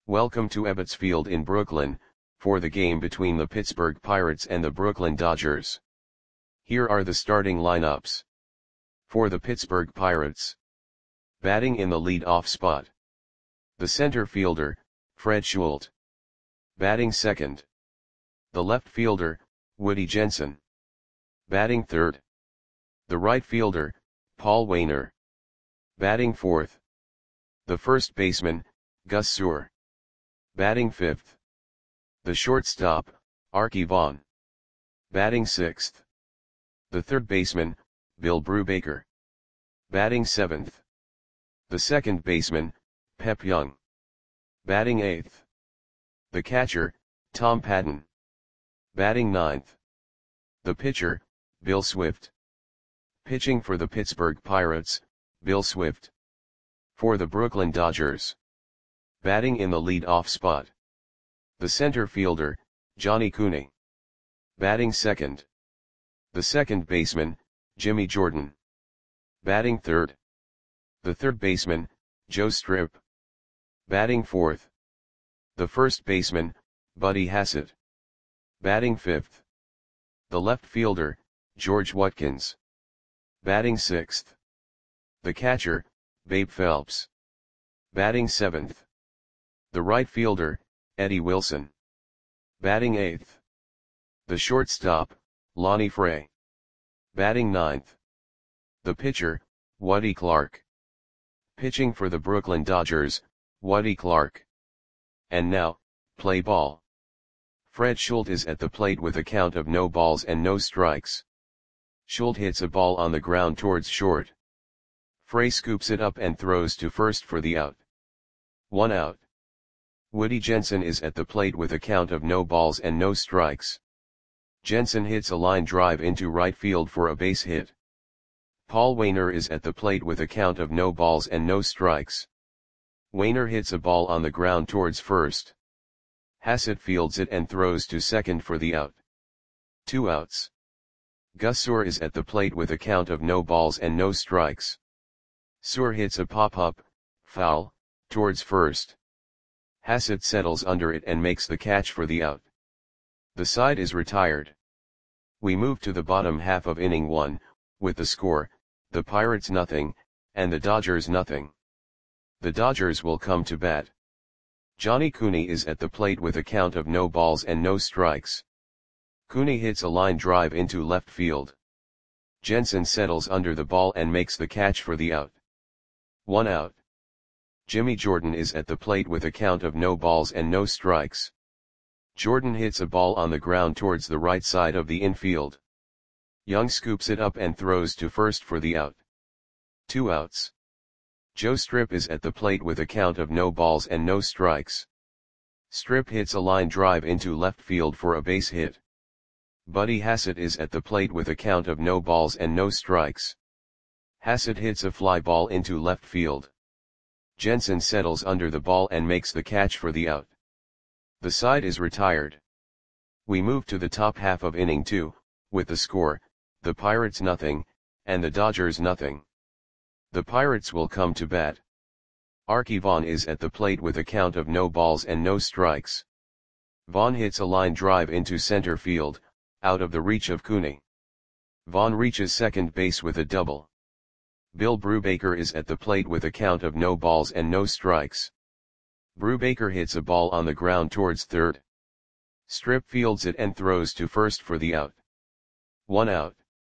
Welcome to Ebbets Field in Brooklyn, for the game between the Pittsburgh Pirates and the Brooklyn Dodgers. Here are the starting lineups. For the Pittsburgh Pirates. Batting in the lead-off spot. The center fielder, Fred Schulte. Batting second. The left fielder, Woody Jensen. Batting third. The right fielder, Paul Waner. Batting fourth. The first baseman, Gus Suhr. Batting fifth. The shortstop, Arky Vaughan. Batting sixth. The third baseman, Bill Brubaker. Batting seventh. The second baseman, Pep Young. Batting eighth. The catcher, Tom Patton. Batting ninth. The pitcher, Bill Swift. Pitching for the Pittsburgh Pirates, Bill Swift. For the Brooklyn Dodgers. Batting in the lead-off spot. The center fielder, Johnny Cooney. Batting second. The second baseman, Jimmy Jordan. Batting third. The third baseman, Joe Strip. Batting fourth. The first baseman, Buddy Hassett. Batting fifth. The left fielder, George Watkins. Batting sixth. The catcher, Babe Phelps. Batting seventh. The right fielder, Eddie Wilson. Batting eighth. The shortstop, Lonnie Frey. Batting ninth. The pitcher, Woody Clark. Pitching for the Brooklyn Dodgers, Woody Clark. And now, play ball. Fred Schulte is at the plate with a count of no balls and no strikes. Schulte hits a ball on the ground towards short. Frey scoops it up and throws to first for the out. 1 out. Woody Jensen is at the plate with a count of no balls and no strikes. Jensen hits a line drive into right field for a base hit. Paul Waner is at the plate with a count of no balls and no strikes. Waner hits a ball on the ground towards first. Hassett fields it and throws to second for the out. 2 outs. Gus Suhr is at the plate with a count of no balls and no strikes. Suhr hits a pop-up, foul, towards first. Hassett settles under it and makes the catch for the out. The side is retired. We move to the bottom half of inning 1, with the score, the Pirates nothing, and the Dodgers nothing. The Dodgers will come to bat. Johnny Cooney is at the plate with a count of no balls and no strikes. Cooney hits a line drive into left field. Jensen settles under the ball and makes the catch for the out. 1 out. Jimmy Jordan is at the plate with a count of no balls and no strikes. Jordan hits a ball on the ground towards the right side of the infield. Young scoops it up and throws to first for the out. 2 outs. Joe Strip is at the plate with a count of no balls and no strikes. Strip hits a line drive into left field for a base hit. Buddy Hassett is at the plate with a count of no balls and no strikes. Hassett hits a fly ball into left field. Jensen settles under the ball and makes the catch for the out. The side is retired. We move to the top half of inning 2, with the score, the Pirates nothing, and the Dodgers nothing. The Pirates will come to bat. Arky Vaughan is at the plate with a count of no balls and no strikes. Vaughan hits a line drive into center field, out of the reach of Cooney. Vaughan reaches second base with a double. Bill Brubaker is at the plate with a count of no balls and no strikes. Brubaker hits a ball on the ground towards third. Strip fields it and throws to first for the out. 1 out.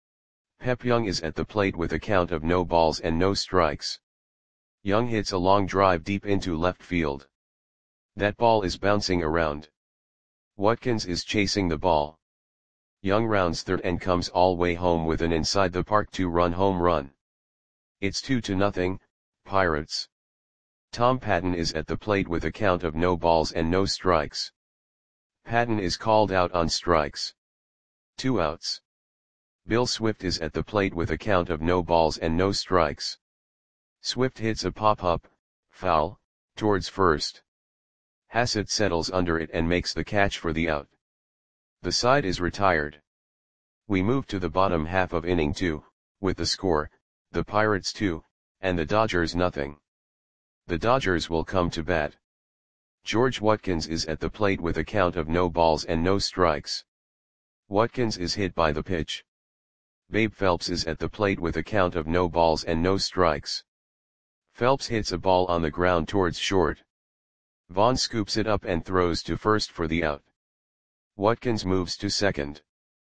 Pep Young is at the plate with a count of no balls and no strikes. Young hits a long drive deep into left field. That ball is bouncing around. Watkins is chasing the ball. Young rounds third and comes all way home with an inside the park 2-run home run. It's 2-0, Pirates. Tom Patton is at the plate with a count of no balls and no strikes. Patton is called out on strikes. 2 outs. Bill Swift is at the plate with a count of no balls and no strikes. Swift hits a pop-up, foul, towards first. Hassett settles under it and makes the catch for the out. The side is retired. We move to the bottom half of inning 2, with the score, the Pirates 2, and the Dodgers nothing. The Dodgers will come to bat. George Watkins is at the plate with a count of no balls and no strikes. Watkins is hit by the pitch. Babe Phelps is at the plate with a count of no balls and no strikes. Phelps hits a ball on the ground towards short. Vaughn scoops it up and throws to first for the out. Watkins moves to second.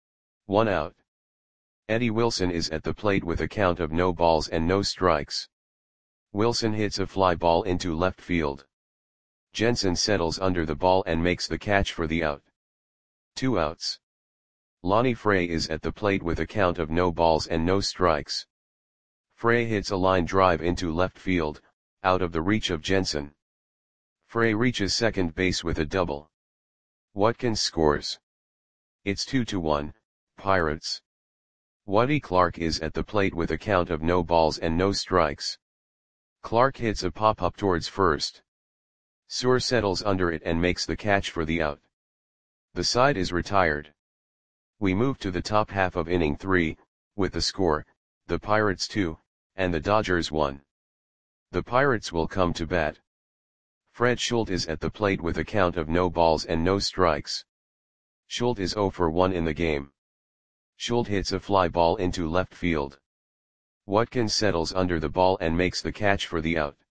1 out. Eddie Wilson is at the plate with a count of no balls and no strikes. Wilson hits a fly ball into left field. Jensen settles under the ball and makes the catch for the out. 2 outs. Lonnie Frey is at the plate with a count of no balls and no strikes. Frey hits a line drive into left field, out of the reach of Jensen. Frey reaches second base with a double. Watkins scores. It's 2-1, Pirates. Waddy Clark is at the plate with a count of no balls and no strikes. Clark hits a pop-up towards first. Suhr settles under it and makes the catch for the out. The side is retired. We move to the top half of inning 3, with the score, the Pirates 2, and the Dodgers 1. The Pirates will come to bat. Fred Schultz is at the plate with a count of no balls and no strikes. Schultz is 0 for 1 in the game. Schultz hits a fly ball into left field. Watkins settles under the ball and makes the catch for the out.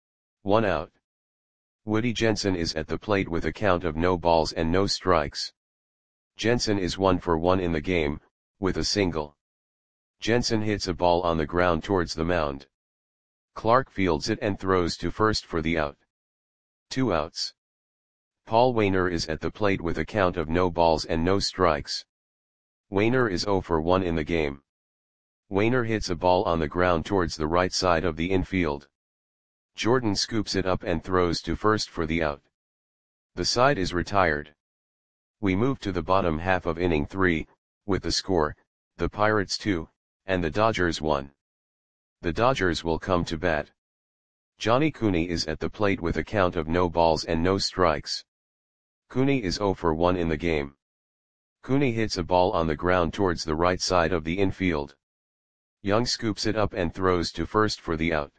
1 out. Woody Jensen is at the plate with a count of no balls and no strikes. Jensen is 1 for 1 in the game, with a single. Jensen hits a ball on the ground towards the mound. Clark fields it and throws to first for the out. 2 outs. Paul Waner is at the plate with a count of no balls and no strikes. Waner is 0 for 1 in the game. Waner hits a ball on the ground towards the right side of the infield. Jordan scoops it up and throws to first for the out. The side is retired. We move to the bottom half of inning 3, with the score, the Pirates 2, and the Dodgers 1. The Dodgers will come to bat. Johnny Cooney is at the plate with a count of no balls and no strikes. Cooney is 0 for 1 in the game. Cooney hits a ball on the ground towards the right side of the infield. Young scoops it up and throws to first for the out.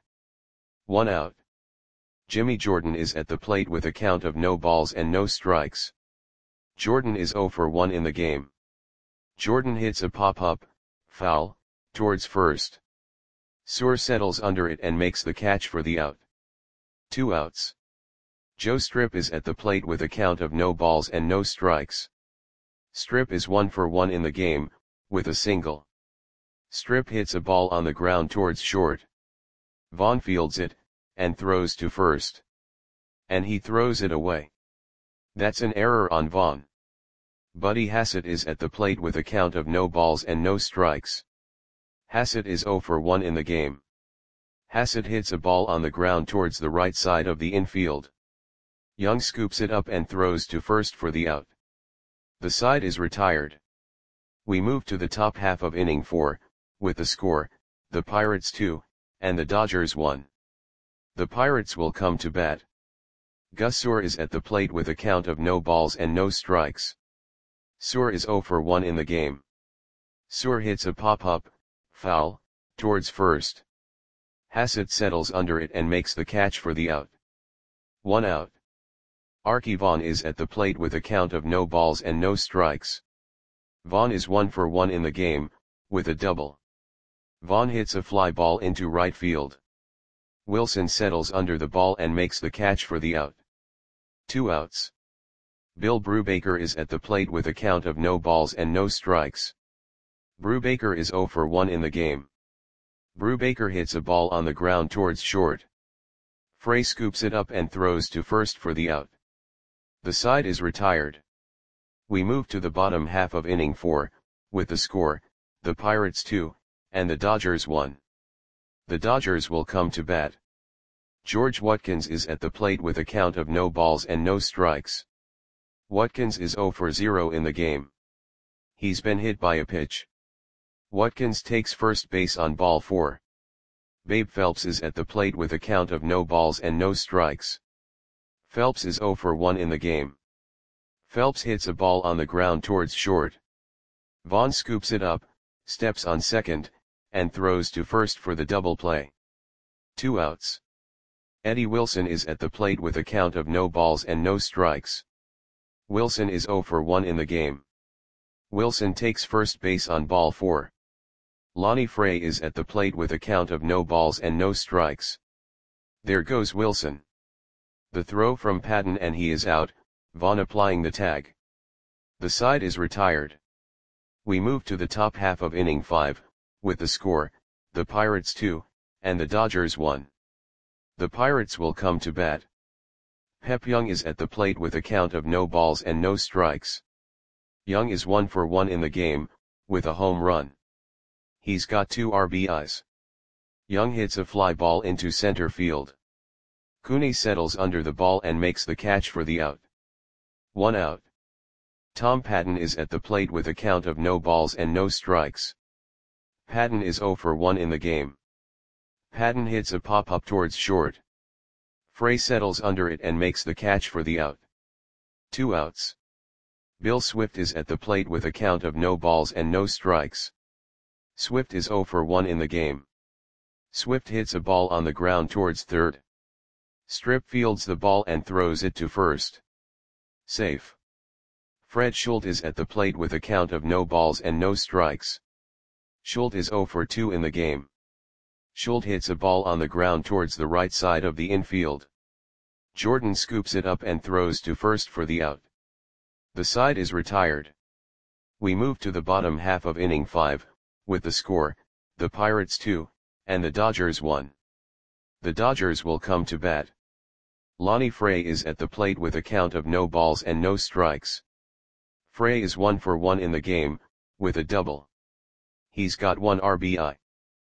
1 out. Jimmy Jordan is at the plate with a count of no balls and no strikes. Jordan is 0 for 1 in the game. Jordan hits a pop-up, foul, towards first. Suhr settles under it and makes the catch for the out. 2 outs. Joe Strip is at the plate with a count of no balls and no strikes. Strip is 1 for 1 in the game, with a single. Strip hits a ball on the ground towards short. Vaughn fields it, and throws to first. And he throws it away. That's an error on Vaughn. Buddy Hassett is at the plate with a count of no balls and no strikes. Hassett is 0 for 1 in the game. Hassett hits a ball on the ground towards the right side of the infield. Young scoops it up and throws to first for the out. The side is retired. We move to the top half of inning 4, with the score, the Pirates 2, and the Dodgers 1. The Pirates will come to bat. Gus Suhr is at the plate with a count of no balls and no strikes. Suhr is 0 for 1 in the game. Suhr hits a pop-up, foul, towards first. Hassett settles under it and makes the catch for the out. 1 out. Arky Vaughan is at the plate with a count of no balls and no strikes. Vaughan is 1 for 1 in the game, with a double. Vaughan hits a fly ball into right field. Wilson settles under the ball and makes the catch for the out. 2 outs. Bill Brubaker is at the plate with a count of no balls and no strikes. Brubaker is 0 for 1 in the game. Brubaker hits a ball on the ground towards short. Frey scoops it up and throws to first for the out. The side is retired. We move to the bottom half of inning 4, with the score, the Pirates 2, and the Dodgers 1. The Dodgers will come to bat. George Watkins is at the plate with a count of no balls and no strikes. Watkins is 0 for 0 in the game. He's been hit by a pitch. Watkins takes first base on ball 4. Babe Phelps is at the plate with a count of no balls and no strikes. Phelps is 0 for 1 in the game. Phelps hits a ball on the ground towards short. Vaughn scoops it up, steps on second, and throws to first for the double play. 2 outs. Eddie Wilson is at the plate with a count of no balls and no strikes. Wilson is 0 for 1 in the game. Wilson takes first base on ball 4. Lonnie Fray is at the plate with a count of no balls and no strikes. There goes Wilson. The throw from Patton and he is out, Vaughn applying the tag. The side is retired. We move to the top half of inning 5, with the score, the Pirates 2, and the Dodgers 1. The Pirates will come to bat. Pep Young is at the plate with a count of no balls and no strikes. Young is 1 for 1 in the game, with a home run. He's got 2 RBIs. Young hits a fly ball into center field. Cooney settles under the ball and makes the catch for the out. 1 out. Tom Patton is at the plate with a count of no balls and no strikes. Patton is 0 for 1 in the game. Patton hits a pop-up towards short. Fray settles under it and makes the catch for the out. 2 outs. Bill Swift is at the plate with a count of no balls and no strikes. Swift is 0 for 1 in the game. Swift hits a ball on the ground towards third. Strip fields the ball and throws it to first. Safe. Fred Schultz is at the plate with a count of no balls and no strikes. Schultz is 0 for 2 in the game. Schultz hits a ball on the ground towards the right side of the infield. Jordan scoops it up and throws to first for the out. The side is retired. We move to the bottom half of inning 5, with the score, the Pirates 2, and the Dodgers 1. The Dodgers will come to bat. Lonnie Fray is at the plate with a count of no balls and no strikes. Fray is 1 for 1 in the game, with a double. He's got 1 RBI.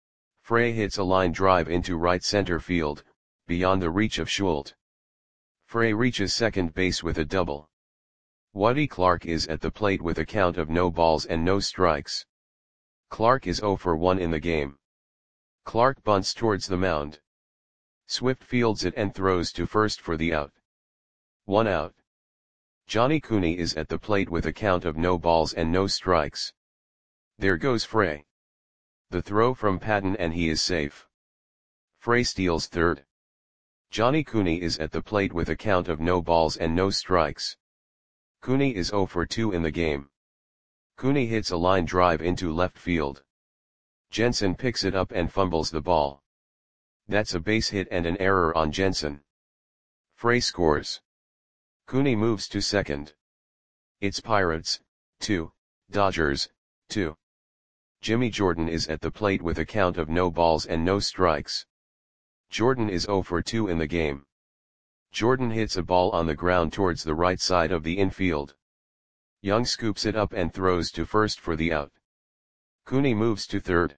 Fray hits a line drive into right center field, beyond the reach of Schultz. Fray reaches second base with a double. Woody Clark is at the plate with a count of no balls and no strikes. Clark is 0 for 1 in the game. Clark bunts towards the mound. Swift fields it and throws to first for the out. 1 out. Johnny Cooney is at the plate with a count of no balls and no strikes. There goes Fray. The throw from Patton and he is safe. Fray steals third. Johnny Cooney is at the plate with a count of no balls and no strikes. Cooney is 0 for 2 in the game. Cooney hits a line drive into left field. Jensen picks it up and fumbles the ball. That's a base hit and an error on Jensen. Fray scores. Cooney moves to second. It's Pirates, 2, Dodgers, 2. Jimmy Jordan is at the plate with a count of no balls and no strikes. Jordan is 0 for 2 in the game. Jordan hits a ball on the ground towards the right side of the infield. Young scoops it up and throws to first for the out. Cooney moves to third.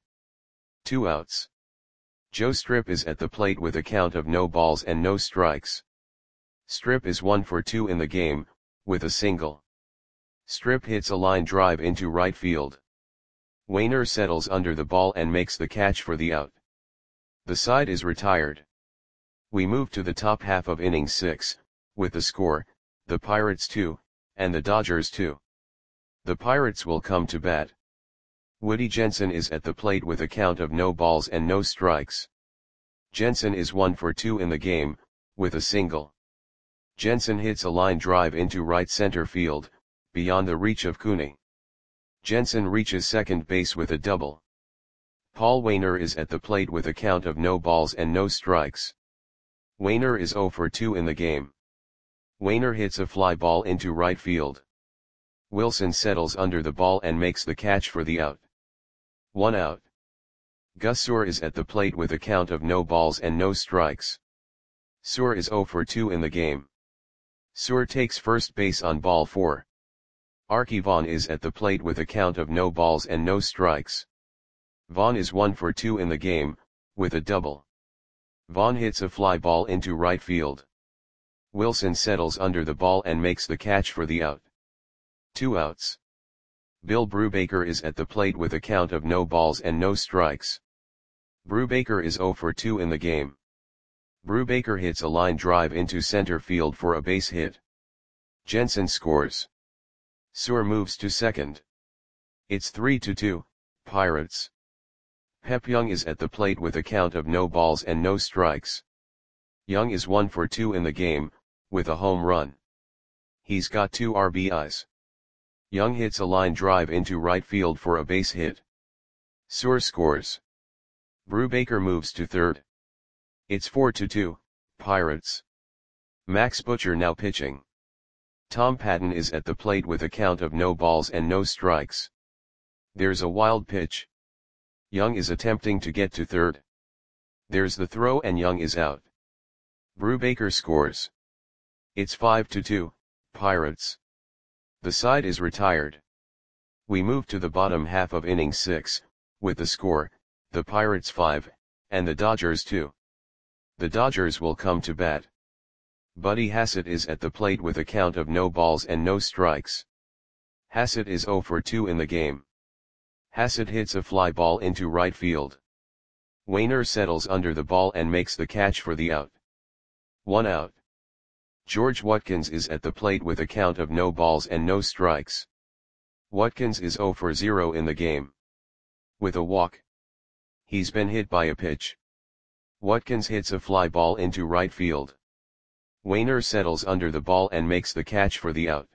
2 outs. Joe Strip is at the plate with a count of no balls and no strikes. Strip is 1 for 2 in the game, with a single. Strip hits a line drive into right field. Wainer settles under the ball and makes the catch for the out. The side is retired. We move to the top half of inning 6, with the score, the Pirates 2, and the Dodgers 2. The Pirates will come to bat. Woody Jensen is at the plate with a count of no balls and no strikes. Jensen is 1 for 2 in the game, with a single. Jensen hits a line drive into right center field, beyond the reach of Cooney. Jensen reaches second base with a double. Paul Wainer is at the plate with a count of no balls and no strikes. Wainer is 0 for 2 in the game. Wainer hits a fly ball into right field. Wilson settles under the ball and makes the catch for the out. 1 out. Gus Suhr is at the plate with a count of no balls and no strikes. Suhr is 0 for 2 in the game. Suhr takes first base on ball 4. Arky Vaughan is at the plate with a count of no balls and no strikes. Vaughan is 1 for 2 in the game, with a double. Vaughan hits a fly ball into right field. Wilson settles under the ball and makes the catch for the out. 2 outs. Bill Brubaker is at the plate with a count of no balls and no strikes. Brubaker is 0 for 2 in the game. Brubaker hits a line drive into center field for a base hit. Jensen scores. Suhr moves to second. It's 3-2, Pirates. Pep Young is at the plate with a count of no balls and no strikes. Young is 1 for 2 in the game, with a home run. He's got 2 RBIs. Young hits a line drive into right field for a base hit. Suhr scores. Brubaker moves to third. It's 4-2, Pirates. Max Butcher now pitching. Tom Patton is at the plate with a count of no balls and no strikes. There's a wild pitch. Young is attempting to get to third. There's the throw and Young is out. Brubaker scores. It's 5-2, Pirates. The side is retired. We move to the bottom half of inning 6, with the score, the Pirates 5, and the Dodgers 2. The Dodgers will come to bat. Buddy Hassett is at the plate with a count of no balls and no strikes. Hassett is 0 for 2 in the game. Hassett hits a fly ball into right field. Wainer settles under the ball and makes the catch for the out. 1 out. George Watkins is at the plate with a count of no balls and no strikes. Watkins is 0 for 0 in the game. With a walk. He's been hit by a pitch. Watkins hits a fly ball into right field. Wainer settles under the ball and makes the catch for the out.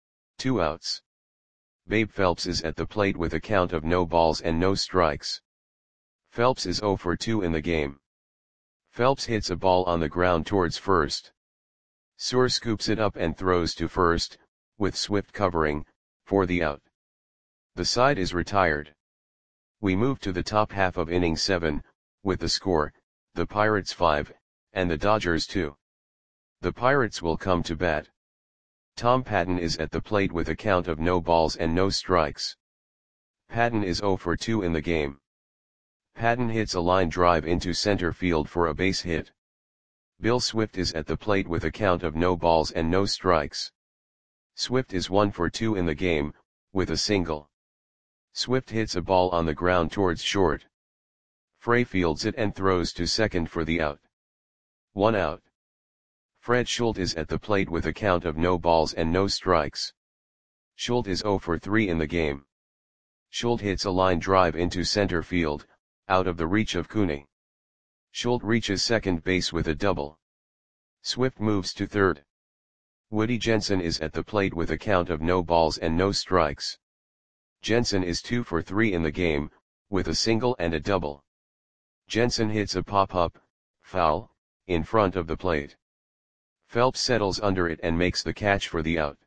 2 outs. Babe Phelps is at the plate with a count of no balls and no strikes. Phelps is 0 for 2 in the game. Phelps hits a ball on the ground towards first. Suhr scoops it up and throws to first, with Swift covering, for the out. The side is retired. We move to the top half of inning 7, with the score, the Pirates 5, and the Dodgers 2. The Pirates will come to bat. Tom Patton is at the plate with a count of no balls and no strikes. Patton is 0 for 2 in the game. Patton hits a line drive into center field for a base hit. Bill Swift is at the plate with a count of no balls and no strikes. Swift is 1 for 2 in the game, with a single. Swift hits a ball on the ground towards short. Frey fields it and throws to second for the out. 1 out. Fred Schuldt is at the plate with a count of no balls and no strikes. Schuldt is 0 for 3 in the game. Schuldt hits a line drive into center field, out of the reach of Cooney. Schuldt reaches second base with a double. Swift moves to third. Woody Jensen is at the plate with a count of no balls and no strikes. Jensen is 2 for 3 in the game, with a single and a double. Jensen hits a pop-up, foul, in front of the plate. Phelps settles under it and makes the catch for the out.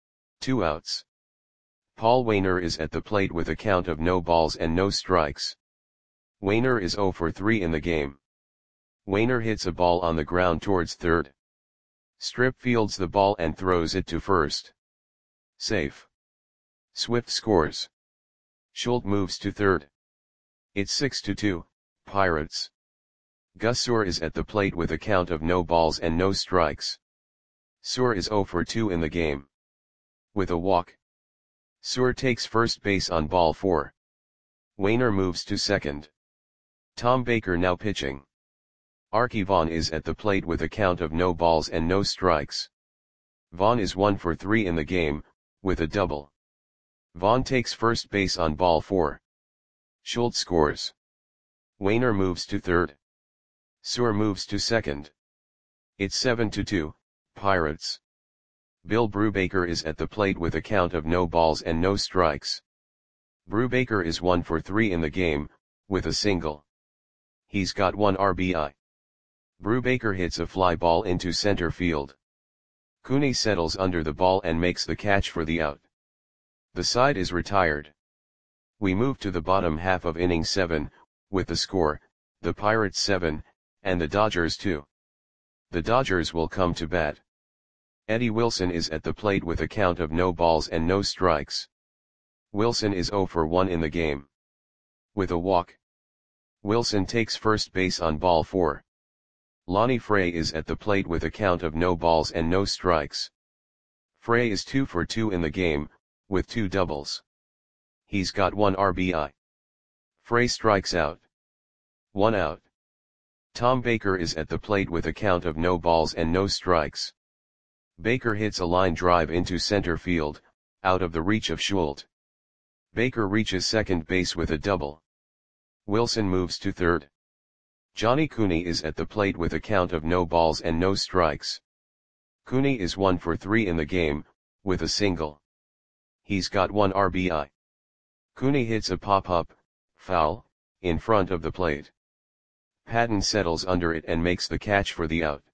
2 outs. Paul Wainer is at the plate with a count of no balls and no strikes. Wainer is 0 for 3 in the game. Wainer hits a ball on the ground towards third. Strip fields the ball and throws it to first. Safe. Swift scores. Schuldt moves to third. It's 6-2, Pirates. Gus Suhr is at the plate with a count of no balls and no strikes. Suhr is 0 for 2 in the game. With a walk. Suhr takes first base on ball 4. Wainer moves to second. Tom Baker now pitching. Arky Vaughan is at the plate with a count of no balls and no strikes. Vaughan is 1 for 3 in the game, with a double. Vaughan takes first base on ball 4. Schuldt scores. Wainer moves to third. Suhr moves to second. It's 7-2, Pirates. Bill Brubaker is at the plate with a count of no balls and no strikes. Brubaker is 1 for 3 in the game, with a single. He's got 1 RBI. Brubaker hits a fly ball into center field. Cooney settles under the ball and makes the catch for the out. The side is retired. We move to the bottom half of inning 7, with the score, the Pirates 7, and the Dodgers 2. The Dodgers will come to bat. Eddie Wilson is at the plate with a count of no balls and no strikes. Wilson is 0 for 1 in the game. With a walk. Wilson takes first base on ball 4. Lonnie Frey is at the plate with a count of no balls and no strikes. Frey is 2 for 2 in the game, with 2 doubles. He's got 1 RBI. Frey strikes out. 1 out. Tom Baker is at the plate with a count of no balls and no strikes. Baker hits a line drive into center field, out of the reach of Schuldt. Baker reaches second base with a double. Wilson moves to third. Johnny Cooney is at the plate with a count of no balls and no strikes. Cooney is 1 for 3 in the game, with a single. He's got 1 RBI. Cooney hits a pop-up, foul, in front of the plate. Patton settles under it and makes the catch for the out.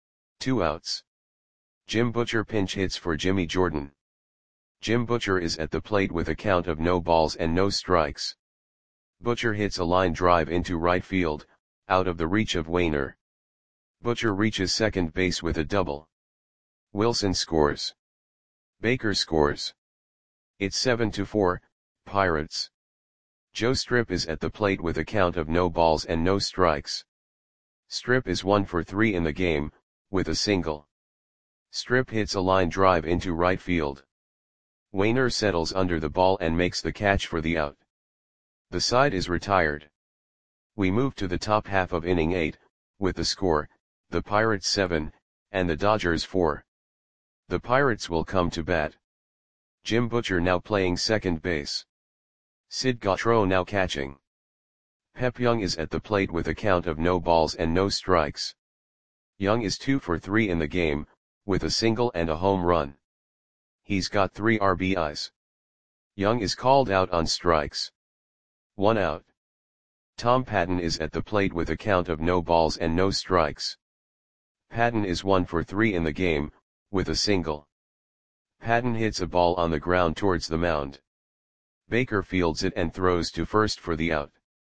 2 outs. Jim Butcher pinch hits for Jimmy Jordan. Jim Butcher is at the plate with a count of no balls and no strikes. Butcher hits a line drive into right field, out of the reach of Wainer. Butcher reaches second base with a double. Wilson scores. Baker scores. It's 7-4, Pirates. Joe Strip is at the plate with a count of no balls and no strikes. Strip is 1 for 3 in the game, with a single. Strip hits a line drive into right field. Wainer settles under the ball and makes the catch for the out. The side is retired. We move to the top half of inning 8, with the score, the Pirates 7, and the Dodgers 4. The Pirates will come to bat. Jim Butcher now playing second base. Sid Gautreau now catching. Pep Young is at the plate with a count of no balls and no strikes. Young is 2 for 3 in the game, with a single and a home run. He's got 3 RBIs. Young is called out on strikes. 1 out. Tom Patton is at the plate with a count of no balls and no strikes. Patton is 1 for 3 in the game, with a single. Patton hits a ball on the ground towards the mound. Baker fields it and throws to first for the out.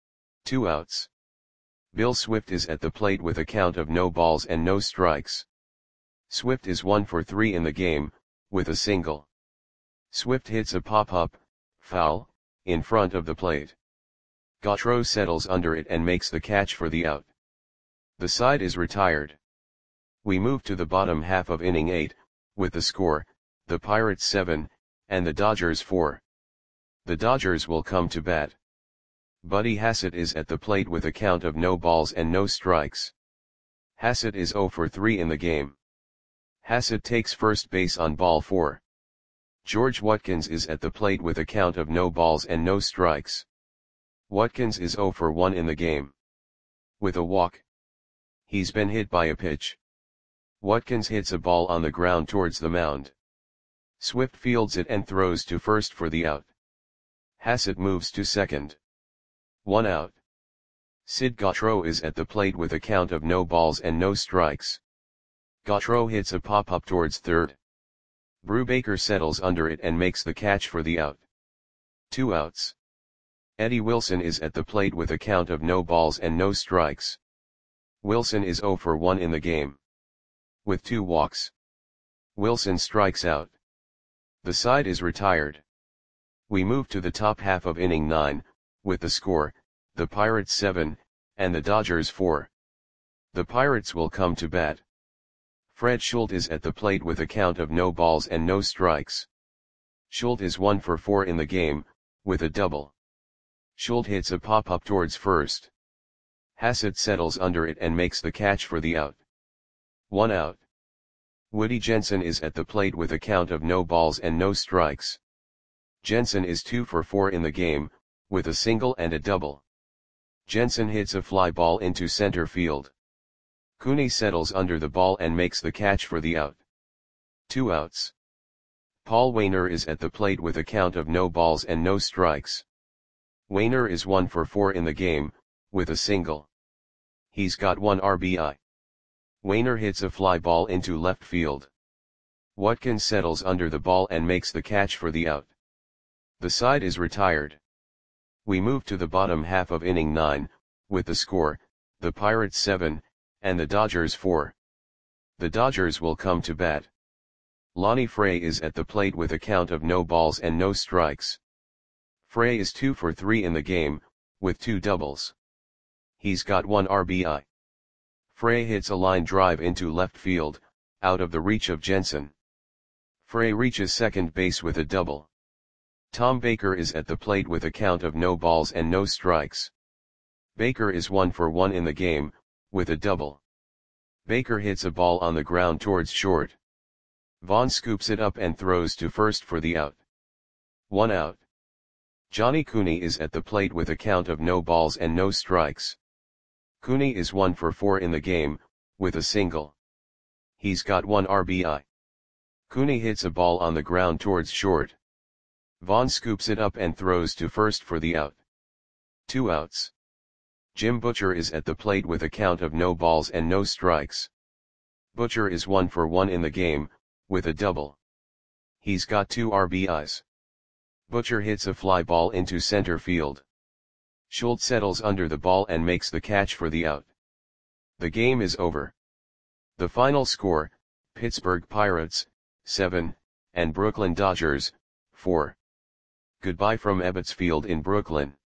2 outs. Bill Swift is at the plate with a count of no balls and no strikes. Swift is 1 for 3 in the game, with a single. Swift hits a pop-up, foul, in front of the plate. Gautreau settles under it and makes the catch for the out. The side is retired. We move to the bottom half of inning 8, with the score, the Pirates 7, and the Dodgers 4. The Dodgers will come to bat. Buddy Hassett is at the plate with a count of no balls and no strikes. Hassett is 0 for 3 in the game. Hassett takes first base on ball 4. George Watkins is at the plate with a count of no balls and no strikes. Watkins is 0 for 1 in the game. With a walk. He's been hit by a pitch. Watkins hits a ball on the ground towards the mound. Swift fields it and throws to first for the out. Hassett moves to second. 1 out. Sid Gautreau is at the plate with a count of no balls and no strikes. Gautreau hits a pop-up towards third. Brubaker settles under it and makes the catch for the out. 2 outs. Eddie Wilson is at the plate with a count of no balls and no strikes. Wilson is 0 for 1 in the game. With 2 walks. Wilson strikes out. The side is retired. We move to the top half of inning 9, with the score, the Pirates 7, and the Dodgers 4. The Pirates will come to bat. Fred Schultz is at the plate with a count of no balls and no strikes. Schultz is 1 for 4 in the game, with a double. Schultz hits a pop-up towards first. Hassett settles under it and makes the catch for the out. 1 out. Woody Jensen is at the plate with a count of no balls and no strikes. Jensen is 2 for 4 in the game, with a single and a double. Jensen hits a fly ball into center field. Cooney settles under the ball and makes the catch for the out. 2 outs. Paul Wainer is at the plate with a count of no balls and no strikes. Wainer is 1 for 4 in the game, with a single. He's got 1 RBI. Wainer hits a fly ball into left field. Watkins settles under the ball and makes the catch for the out. The side is retired. We move to the bottom half of inning 9, with the score, the Pirates 7, and the Dodgers 4. The Dodgers will come to bat. Lonnie Frey is at the plate with a count of no balls and no strikes. Frey is 2 for 3 in the game, with 2 doubles. He's got 1 RBI. Frey hits a line drive into left field, out of the reach of Jensen. Frey reaches second base with a double. Tom Baker is at the plate with a count of no balls and no strikes. Baker is 1 for 1 in the game, with a double. Baker hits a ball on the ground towards short. Vaughn scoops it up and throws to first for the out. 1 out. Johnny Cooney is at the plate with a count of no balls and no strikes. Cooney is 1 for 4 in the game, with a single. He's got 1 RBI. Cooney hits a ball on the ground towards short. Vaughn scoops it up and throws to first for the out. 2 outs. Jim Butcher is at the plate with a count of no balls and no strikes. Butcher is 1 for 1 in the game, with a double. He's got 2 RBIs. Butcher hits a fly ball into center field. Schultz settles under the ball and makes the catch for the out. The game is over. The final score, Pittsburgh Pirates, 7, and Brooklyn Dodgers, 4. Goodbye from Ebbets Field in Brooklyn.